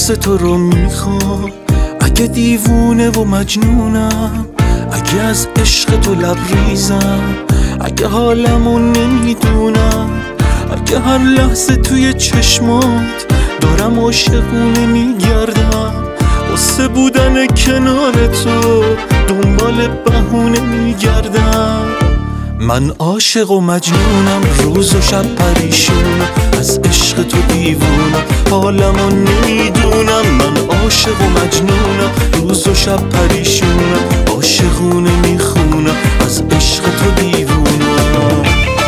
لحظه تو رو میخوام، اگه دیوونه و مجنونم، اگه از عشق تو لبریزم، اگه حالمو نمیدونم، اگه هر لحظه توی چشمات دارم عاشقونه میگردم، واسه بودن کنار تو دنبال بهونه میگردم. من عاشق و مجنونم، روز و شب پریشونم، از عشق تو دیوونم، حالمو نمیدونم. من عاشق و مجنونم، روز و شب پریشونم، عاشقونه میخونم، از عشق تو دیوونم.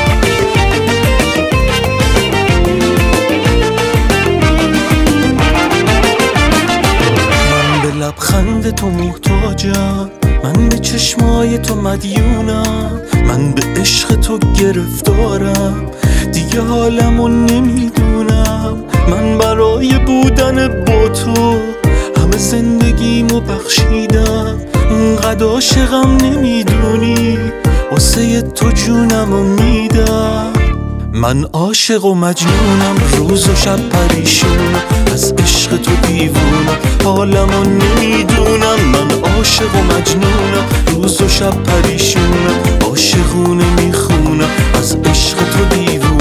من به لبخند تو محتاجم، من به چشمای تو مدیونم، من به عشق تو گرفتارم، دیگه حالمو نمیدونم. من برای بودن با تو همه زندگیمو بخشیدم، اینقدر عاشقم نمیدونی، واسه تو جونمو میدم. من عاشق و مجنونم، روز و شب پریشونم، از عشق تو دیوونم، حالمو نمیدونم. من عاشق و مجنونم، روز و شب پریشونم، عاشقونه میخونم، از عشق تو دیوونم.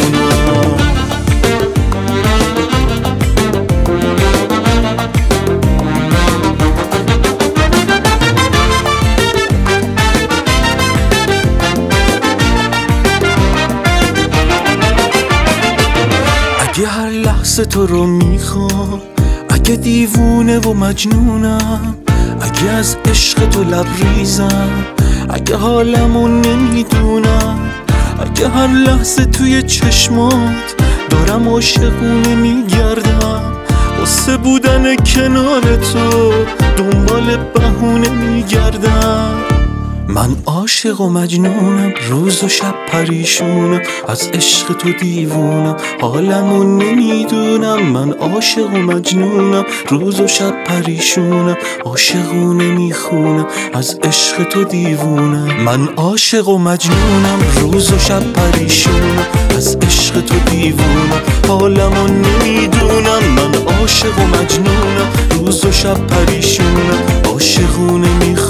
اگه هر لحظه تو رو میخوام، اگه دیوونه و مجنونم، اگه از عشق تو لبریزم، اگه حالمو نمیدونم، اگه هر لحظه توی چشمات دارم عاشقونه میگردم، واسه بودن کنار تو دنبال بهونه میگردم. من عاشق و مجنونم، روز و شب پریشونم، از عشق تو دیوونم، حالمو نمیدونم. من عاشق و مجنونم، روز و شب پریشونم، عاشقونه میخونم، از عشق تو دیوونم. من عاشق و مجنونم، روز و شب پریشونم، از عشق تو دیوونم، حالمو نمیدونم. من عاشق و مجنونم، روز و شب پریشونم، عاشقونه میخونم.